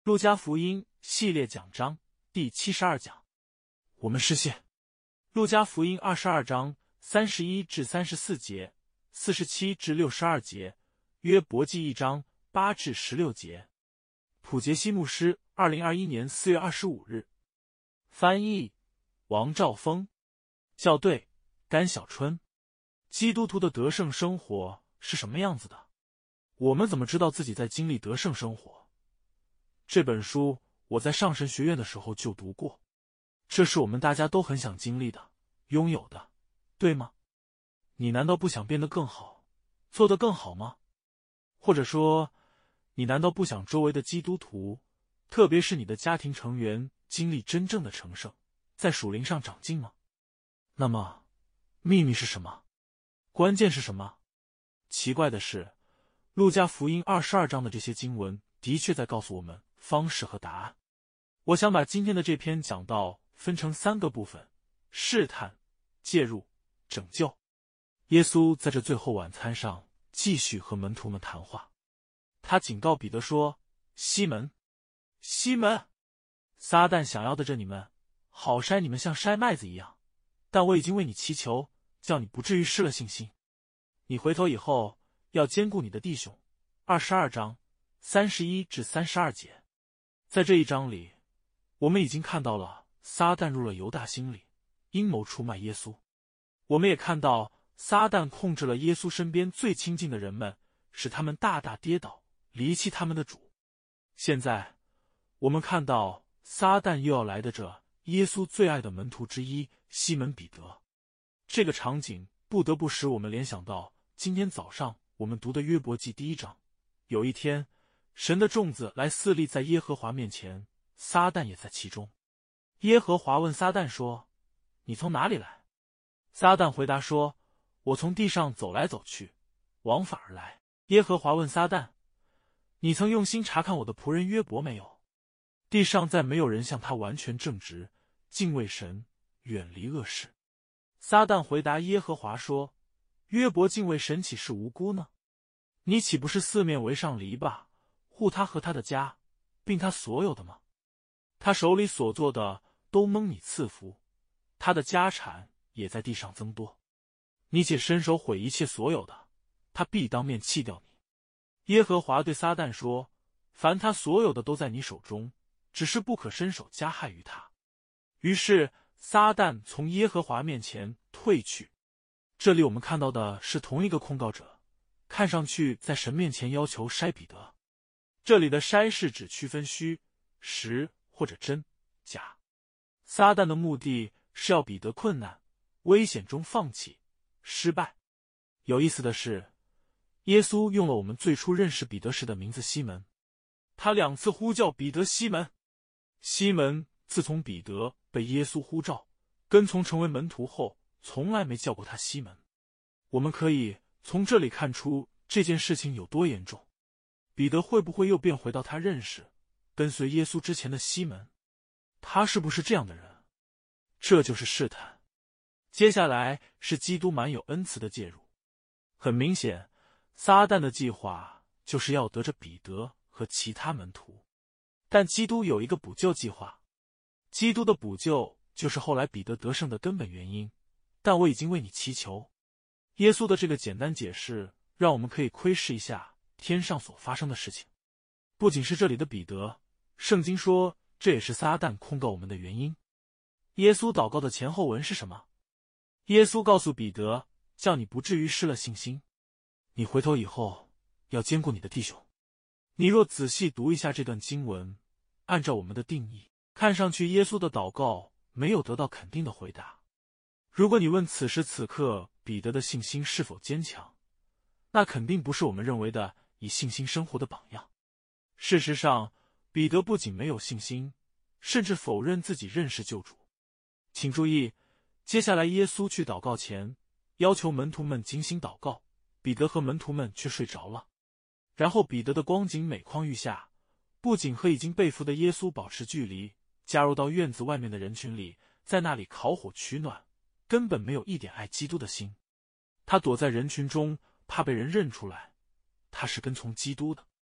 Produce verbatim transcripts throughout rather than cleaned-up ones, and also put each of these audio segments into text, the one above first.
路加福音系列讲章第七十二讲，我们失信。路加福音二十二章三十一至三十四节，四十七至六十二节，约伯记一章八至十六节。普杰西牧师，二零二一年四月二十五日。翻译：王兆峰。校对：甘小春。基督徒的得胜生活是什么样子的？我们怎么知道自己在经历得胜生活？这本书我在上神学院的时候就读过，这是我们大家都很想经历的、拥有的，对吗？你难道不想变得更好，做得更好吗？或者说，你难道不想周围的基督徒，特别是你的家庭成员，经历真正的成圣，在属灵上长进吗？那么，秘密是什么？关键是什么？奇怪的是，路加福音二十二章的这些经文的确在告诉我们方式和答案。我想把今天的这篇讲道分成三个部分：试探、介入、拯救。耶稣在这最后晚餐上继续和门徒们谈话。他警告彼得说：西门，西门，撒旦想要的着你们，好筛你们像筛麦子一样，但我已经为你祈求，叫你不至于失了信心。你回头以后要兼顾你的弟兄。二十二章三十一至三十二节。在这一章里，我们已经看到了撒旦入了犹大心里，阴谋出卖耶稣。我们也看到撒旦控制了耶稣身边最亲近的人们，使他们大大跌倒，离弃他们的主。现在我们看到撒旦又要来的着耶稣最爱的门徒之一西门彼得。这个场景不得不使我们联想到今天早上我们读的约伯记第一章。有一天，神的众子来侍立在耶和华面前，撒旦也在其中。耶和华问撒旦说：你从哪里来？撒旦回答说：我从地上走来走去，往返而来。耶和华问撒旦：你曾用心查看我的仆人约伯没有？地上再没有人像他完全正直，敬畏神，远离恶事。撒旦回答耶和华说：约伯敬畏神岂是无辜呢？你岂不是四面围上篱笆，护他和他的家，并他所有的吗？他手里所做的都蒙你赐福，他的家产也在地上增多。你且伸手毁一切所有的，他必当面弃掉你。耶和华对撒旦说：凡他所有的都在你手中，只是不可伸手加害于他。于是撒旦从耶和华面前退去。这里我们看到的是同一个控告者，看上去在神面前要求筛彼得。这里的筛是指区分虚、实或者真、假。撒旦的目的是要彼得困难、危险中放弃、失败。有意思的是，耶稣用了我们最初认识彼得时的名字西门。他两次呼叫彼得西门。西门自从彼得被耶稣呼召跟从成为门徒后，从来没叫过他西门。我们可以从这里看出这件事情有多严重。彼得会不会又变回到他认识、跟随耶稣之前的西门？他是不是这样的人？这就是试探。接下来是基督满有恩慈的介入。很明显，撒旦的计划就是要得着彼得和其他门徒。但基督有一个补救计划。基督的补救就是后来彼得得胜的根本原因。但我已经为你祈求。耶稣的这个简单解释，让我们可以窥视一下天上所发生的事情。不仅是这里的彼得，圣经说这也是撒旦控告我们的原因。耶稣祷告的前后文是什么？耶稣告诉彼得，叫你不至于失了信心。你回头以后要兼顾你的弟兄。你若仔细读一下这段经文，按照我们的定义，看上去耶稣的祷告没有得到肯定的回答。如果你问此时此刻彼得的信心是否坚强，那肯定不是我们认为的以信心生活的榜样。事实上，彼得不仅没有信心，甚至否认自己认识救主。请注意，接下来耶稣去祷告前，要求门徒们警醒祷告，彼得和门徒们却睡着了。然后彼得的光景每况愈下，不仅和已经被俘的耶稣保持距离，加入到院子外面的人群里，在那里烤火取暖，根本没有一点爱基督的心。他躲在人群中，怕被人认出来，他是跟从基督的。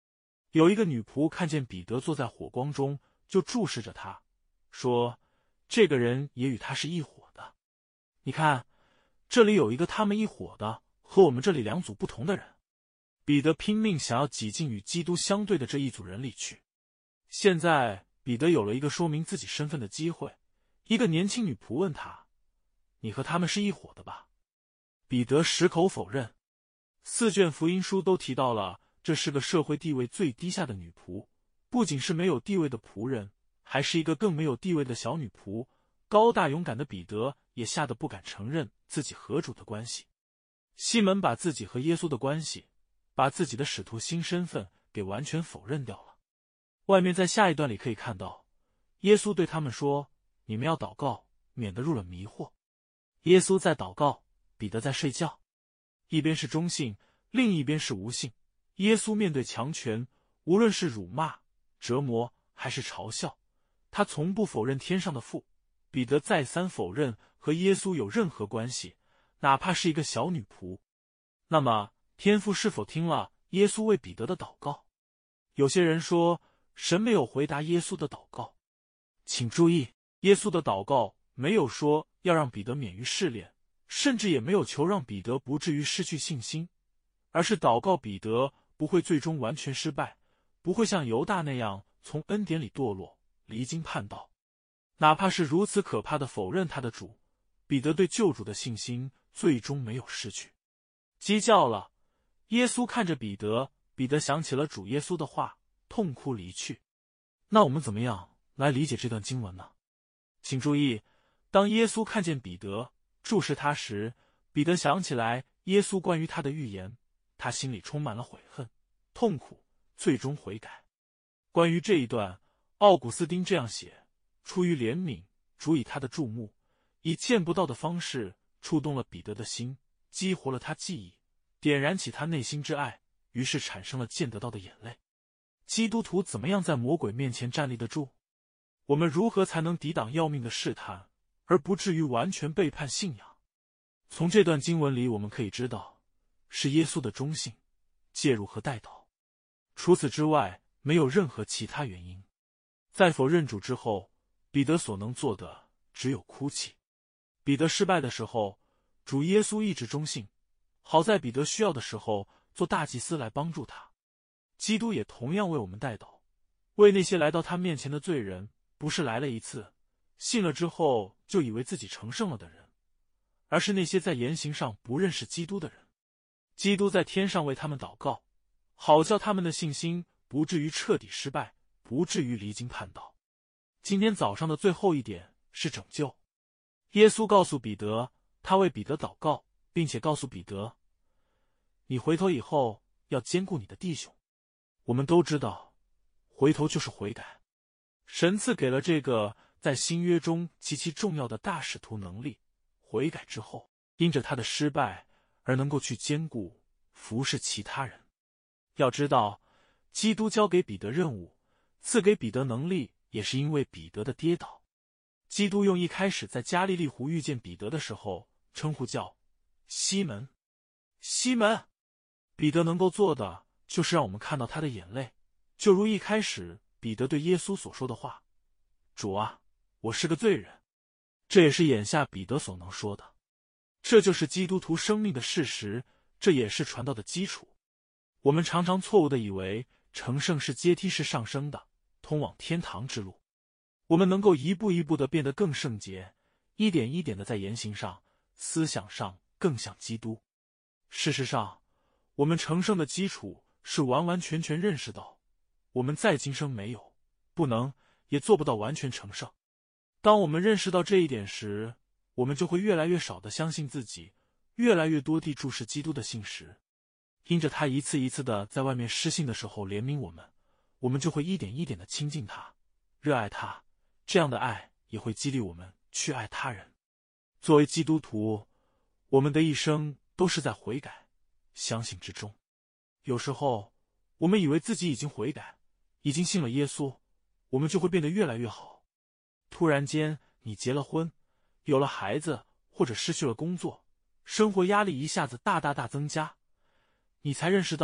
有一个女仆看见彼得坐在火光中，就注视着他，说：“这个人也与他是一伙的。你看，这里有一个他们一伙的，和我们这里两组不同的人。”彼得拼命想要挤进与基督相对的这一组人里去。现在彼得有了一个说明自己身份的机会。一个年轻女仆问他：“你和他们是一伙的吧？”彼得矢口否认。四卷福音书都提到了，这是个社会地位最低下的女仆，不仅是没有地位的仆人，还是一个更没有地位的小女仆。高大勇敢的彼得也吓得不敢承认自己和主的关系。西门把自己和耶稣的关系，把自己的使徒新身份给完全否认掉了。外面在下一段里可以看到，耶稣对他们说：“你们要祷告，免得入了迷惑。”耶稣在祷告，彼得在睡觉。一边是忠信，另一边是无信。耶稣面对强权，无论是辱骂、折磨还是嘲笑，他从不否认天上的父。彼得再三否认和耶稣有任何关系，哪怕是一个小女仆。那么天父是否听了耶稣为彼得的祷告？有些人说神没有回答耶稣的祷告。请注意，耶稣的祷告没有说要让彼得免于试炼，甚至也没有求让彼得不至于失去信心，而是祷告彼得不会最终完全失败，不会像犹大那样从恩典里堕落，离经叛道。哪怕是如此可怕的否认他的主，彼得对救主的信心最终没有失去。鸡叫了，耶稣看着彼得，彼得想起了主耶稣的话，痛哭离去。那我们怎么样来理解这段经文呢？请注意，当耶稣看见彼得注视他时，彼得想起来耶稣关于他的预言，他心里充满了悔恨、痛苦，最终悔改。关于这一段，奥古斯丁这样写：出于怜悯，主以他的注目，以见不到的方式触动了彼得的心，激活了他记忆，点燃起他内心之爱，于是产生了见得到的眼泪。基督徒怎么样在魔鬼面前站立得住？我们如何才能抵挡要命的试探，而不至于完全背叛信仰？从这段经文里我们可以知道，是耶稣的忠信、介入和代祷。除此之外，没有任何其他原因。在否认主之后，彼得所能做的只有哭泣。彼得失败的时候，主耶稣一直忠信，好在彼得需要的时候做大祭司来帮助他。基督也同样为我们代祷，为那些来到他面前的罪人，不是来了一次，信了之后就以为自己成圣了的人，而是那些在言行上不认识基督的人。基督在天上为他们祷告，好叫他们的信心不至于彻底失败，不至于离经叛道。今天早上的最后一点是拯救。耶稣告诉彼得，他为彼得祷告，并且告诉彼得，你回头以后要兼顾你的弟兄。我们都知道，回头就是悔改。神赐给了这个在新约中极其重要的大使徒能力，悔改之后，因着他的失败而能够去兼顾服侍其他人。要知道，基督交给彼得任务，赐给彼得能力，也是因为彼得的跌倒。基督用一开始在加利利湖遇见彼得的时候称呼叫西门。西门，彼得能够做的就是让我们看到他的眼泪，就如一开始彼得对耶稣所说的话：主啊，我是个罪人。这也是眼下彼得所能说的。这就是基督徒生命的事实，这也是传道的基础。我们常常错误地以为成圣是阶梯式上升的，通往天堂之路。我们能够一步一步地变得更圣洁，一点一点地在言行上、思想上更像基督。事实上，我们成圣的基础是完完全全认识到，我们在今生没有、不能、也做不到完全成圣。当我们认识到这一点时，我们就会越来越少地相信自己，越来越多地注视基督的信实。因着他一次一次地在外面失信的时候怜悯我们，我们就会一点一点地亲近他，热爱他。这样的爱也会激励我们去爱他人。作为基督徒，我们的一生都是在悔改、相信之中。有时候，我们以为自己已经悔改，已经信了耶稣，我们就会变得越来越好。突然间，你结了婚，有了孩子，或者失去了工作，生活压力一下子大大大增加，你才认识到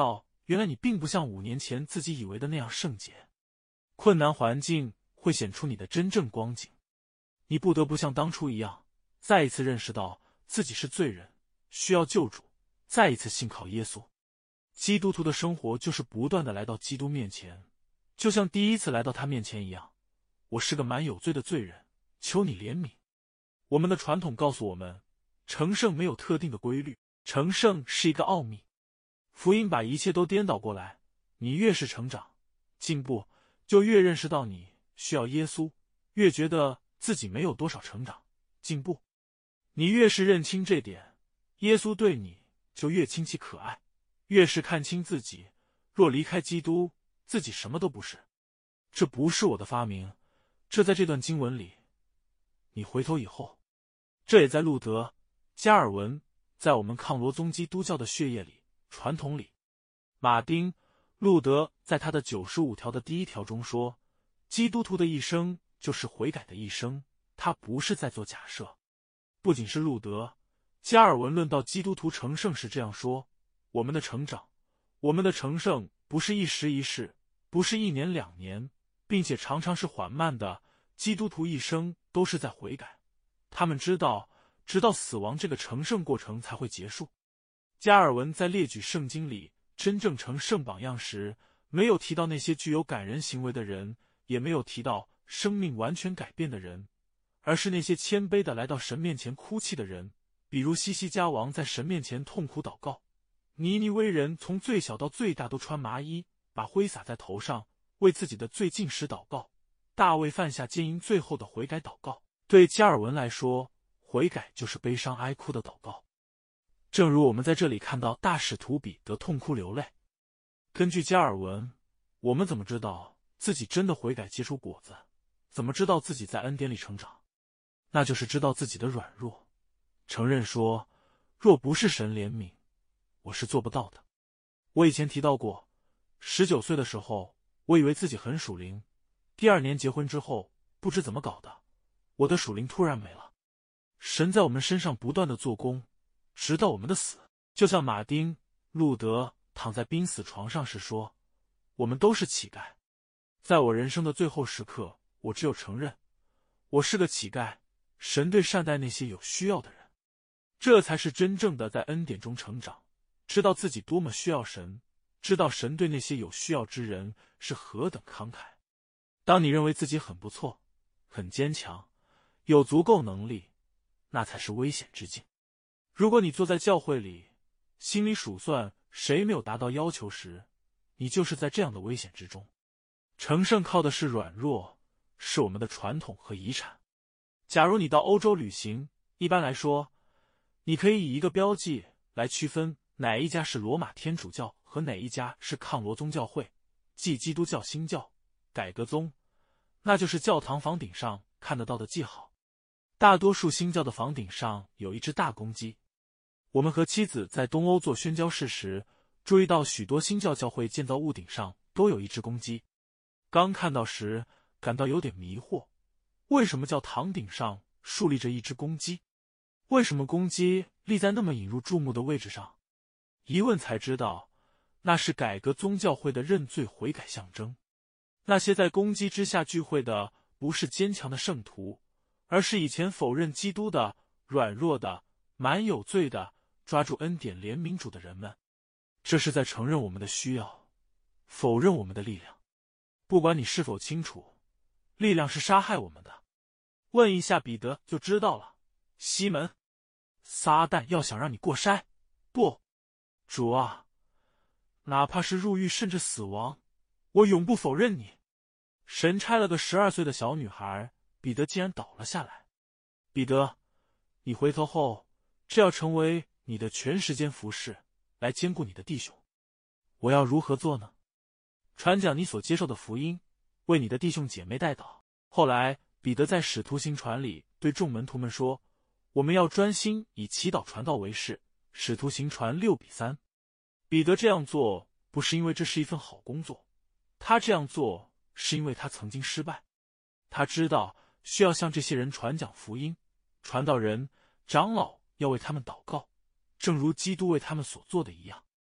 原来你并不像五年前自己以为的那样圣洁。困难环境会显出你的真正光景，你不得不像当初一样，再一次认识到自己是罪人，需要救主，再一次信靠耶稣。基督徒的生活就是不断的来到基督面前，就像第一次来到他面前一样。我是个满有罪的罪人，求你怜悯。我们的传统告诉我们，成圣没有特定的规律，成圣是一个奥秘。福音把一切都颠倒过来，你越是成长进步，就越认识到你需要耶稣，越觉得自己没有多少成长进步。你越是认清这点，耶稣对你就越亲切可爱，越是看清自己，若离开基督，自己什么都不是。这不是我的发明，这在这段经文里。你回头以后，这也在路德、加尔文，在我们抗罗宗基督教的血液里、传统里。马丁、路德在他的九十五条的第一条中说，基督徒的一生就是悔改的一生，他不是在做假设。不仅是路德，加尔文论到基督徒成圣时这样说，我们的成长，我们的成圣不是一时一世，不是一年两年，并且常常是缓慢的，基督徒一生都是在悔改。他们知道，直到死亡这个成圣过程才会结束。加尔文在列举圣经里真正成圣榜样时，没有提到那些具有感人行为的人，也没有提到生命完全改变的人，而是那些谦卑的来到神面前哭泣的人，比如西西家王在神面前痛苦祷告，尼尼微人从最小到最大都穿麻衣，把灰撒在头上，为自己的罪禁食祷告，大卫犯下奸淫最后的悔改祷告。对加尔文来说，悔改就是悲伤哀哭的祷告。正如我们在这里看到大使徒彼得痛哭流泪。根据加尔文，我们怎么知道自己真的悔改结出果子？怎么知道自己在恩典里成长？那就是知道自己的软弱，承认说，若不是神怜悯，我是做不到的。我以前提到过，十九岁的时候，我以为自己很属灵，第二年结婚之后，不知怎么搞的，我的属灵突然没了。神在我们身上不断的做工，直到我们的死。就像马丁、路德躺在濒死床上时说，我们都是乞丐。在我人生的最后时刻，我只有承认，我是个乞丐。神对善待那些有需要的人，这才是真正的在恩典中成长，知道自己多么需要神，知道神对那些有需要之人是何等慷慨。当你认为自己很不错，很坚强，有足够能力，那才是危险之境。如果你坐在教会里，心里数算谁没有达到要求时，你就是在这样的危险之中。成圣靠的是软弱，是我们的传统和遗产。假如你到欧洲旅行，一般来说，你可以以一个标记来区分哪一家是罗马天主教和哪一家是抗罗宗教会，即基督教新教、改革宗，那就是教堂房顶上看得到的记号。大多数新教的房顶上有一只大公鸡。我们和妻子在东欧做宣教士时，注意到许多新教教会建造屋顶上都有一只公鸡。刚看到时感到有点迷惑，为什么教堂顶上竖立着一只公鸡？为什么公鸡立在那么引入注目的位置上？一问才知道，那是改革宗教会的认罪悔改象征。那些在公鸡之下聚会的，不是坚强的圣徒，而是以前否认基督的、软弱的、满有罪的、抓住恩典怜悯主的人们。这是在承认我们的需要，否认我们的力量。不管你是否清楚，力量是杀害我们的。问一下彼得就知道了。西门，撒旦要想让你过筛，不，主啊，哪怕是入狱甚至死亡，我永不否认你。神差了个十二岁的小女孩，彼得竟然倒了下来。彼得，你回头后，这要成为你的全时间服侍，来兼顾你的弟兄。我要如何做呢？传讲你所接受的福音，为你的弟兄姐妹代祷。后来彼得在使徒行传里对众门徒们说，我们要专心以祈祷传道为事。使徒行传六比三。彼得这样做不是因为这是一份好工作，他这样做是因为他曾经失败。他知道需要向这些人传讲福音，传道人、长老要为他们祷告，正如基督为他们所做的一样。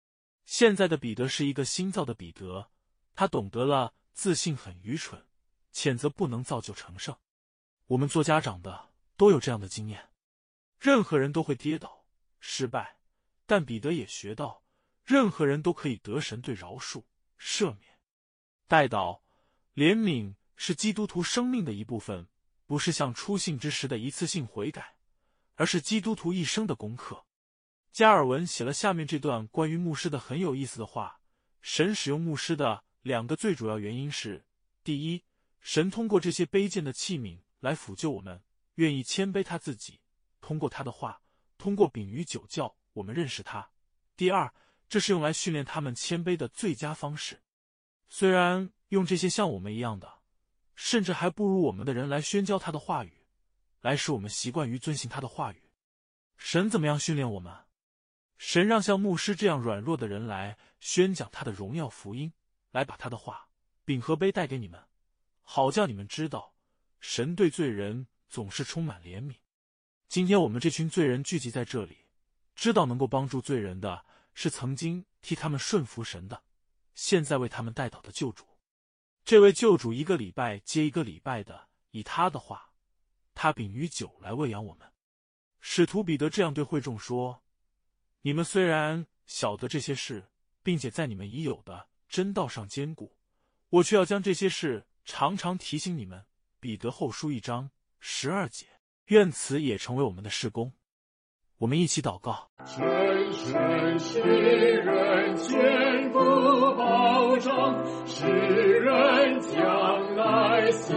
现在的彼得是一个新造的彼得，他懂得了自信很愚蠢，谴责不能造就成圣。我们做家长的都有这样的经验，任何人都会跌倒、失败，但彼得也学到，任何人都可以得神对饶恕、赦免。代祷、怜悯是基督徒生命的一部分，不是像初信之时的一次性悔改，而是基督徒一生的功课。加尔文写了下面这段关于牧师的很有意思的话：神使用牧师的两个最主要原因是：第一，神通过这些卑贱的器皿来抚救我们，愿意谦卑他自己，通过他的话，通过饼与酒教我们认识他；第二，这是用来训练他们谦卑的最佳方式。虽然用这些像我们一样的，甚至还不如我们的人来宣教他的话语，来使我们习惯于遵行他的话语。神怎么样训练我们？神让像牧师这样软弱的人来宣讲他的荣耀福音，来把他的话、饼和杯带给你们，好叫你们知道，神对罪人总是充满怜悯。今天我们这群罪人聚集在这里，知道能够帮助罪人的是曾经替他们顺服神的，现在为他们代祷的救主。这位救主一个礼拜接一个礼拜的以他的话、他饼与酒来喂养我们。使徒彼得这样对会众说：你们虽然晓得这些事，并且在你们已有的真道上坚固，我却要将这些事常常提醒你们。彼得后书一章十二节。愿此也成为我们的事工。我们一起祷告。 神神使人坚固保障，使人将来希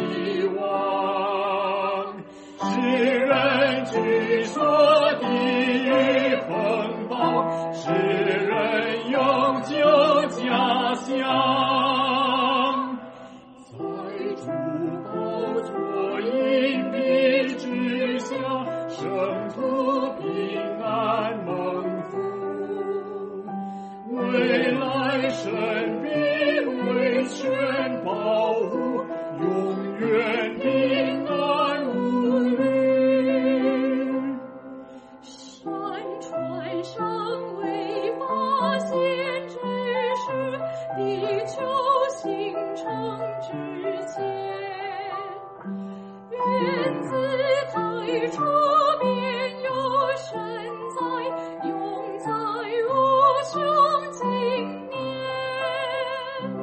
望，使人据说地狱风暴，使人永久家乡，在主宝座荫庇之下，圣徒平安蒙福，未来神必为全保护，永远平安无虑。 山川上未发现之时，地球形成之前，原自太初便有神在，永在无穷经年。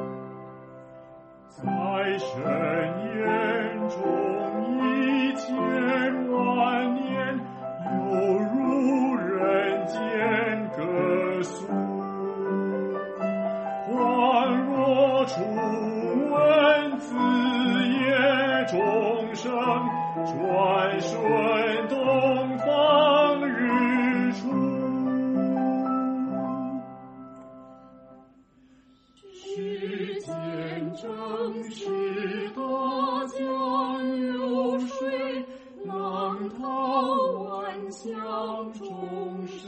在神眼中一千万年，犹如人间歌颂，恍若初闻子夜钟声，转瞬东方日出。世间正是大江流水，浪涛万象众生，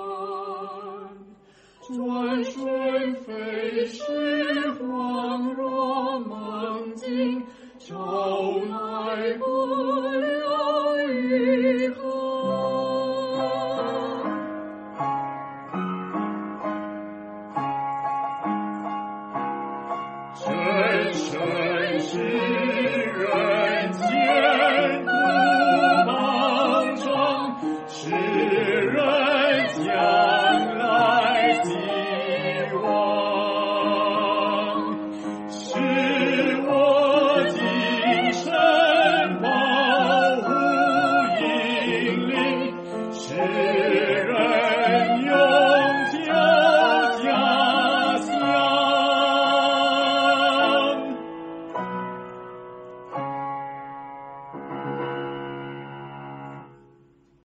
转瞬飞逝，恍若梦境，朝来不留余痕。神神使人坚固保障，使人将来希望，使我今生保护引领，使